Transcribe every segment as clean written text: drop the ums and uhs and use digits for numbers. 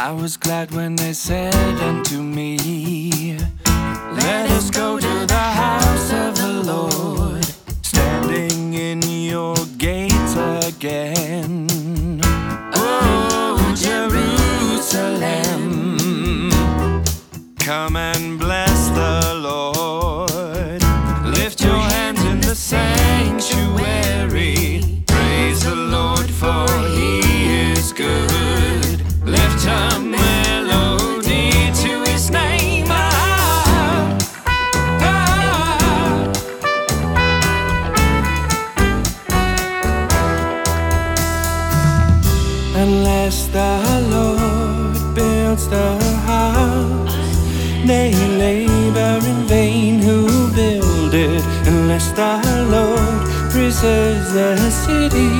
I was glad when they said unto me, let us go to the house of the Lord, standing in your gates again. Oh, Jerusalem, come and bless the Lord. Lift your hands in the sanctuary. Praise the Lord, for He is good. Lift a melody to His name. Unless the Lord builds the house, they labor in vain who build it. Unless the Lord preserves the city,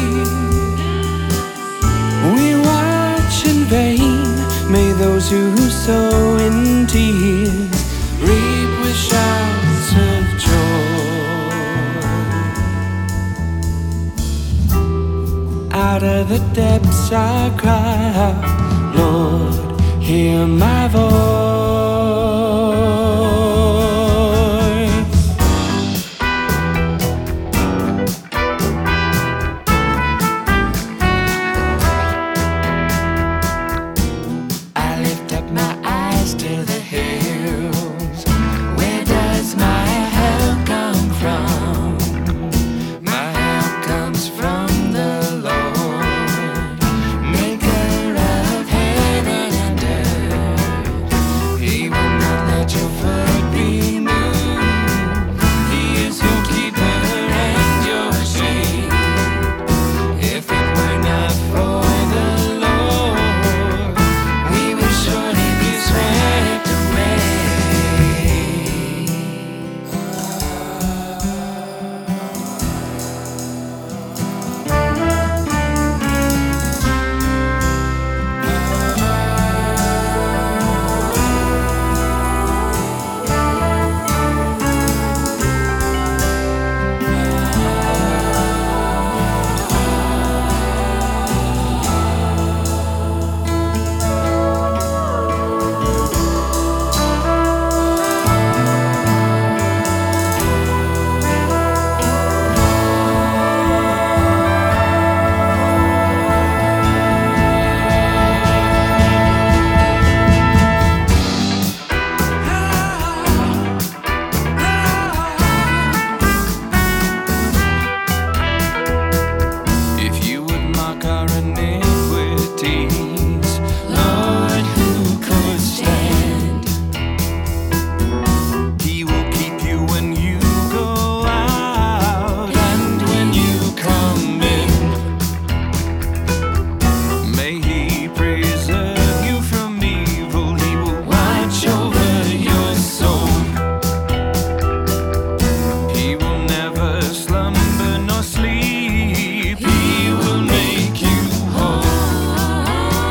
we watch in vain. May those who sow in tears reap with shouts of joy. Out of the depths I cry out, Lord, hear my voice. I lift up my eyes to the hills. Where does my help come from? My help comes from the Lord, maker of heaven and earth. He will not let your foot be moved. He is your keeper and your shade. If it were not for the Lord, we would surely be swept away. If you would mark our iniquities, Lord, who could stand? He will keep you when you go out and when you come in. May He preserve you from evil. He will watch over your soul. He will never slumber nor sleep. He will make you whole.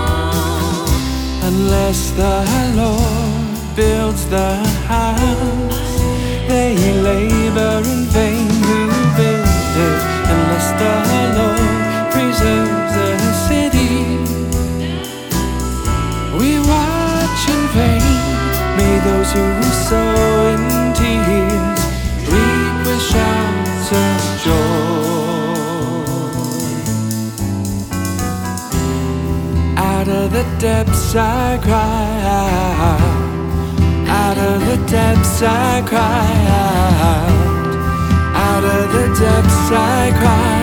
Unless the Lord builds the house, they labor in vain who build it. Unless the Lord preserves the city, we watch in vain. May those who sow in tears reap with shouts of joy. Out of the depths I cry out. Out of the depths I cry out. Out of the depths I cry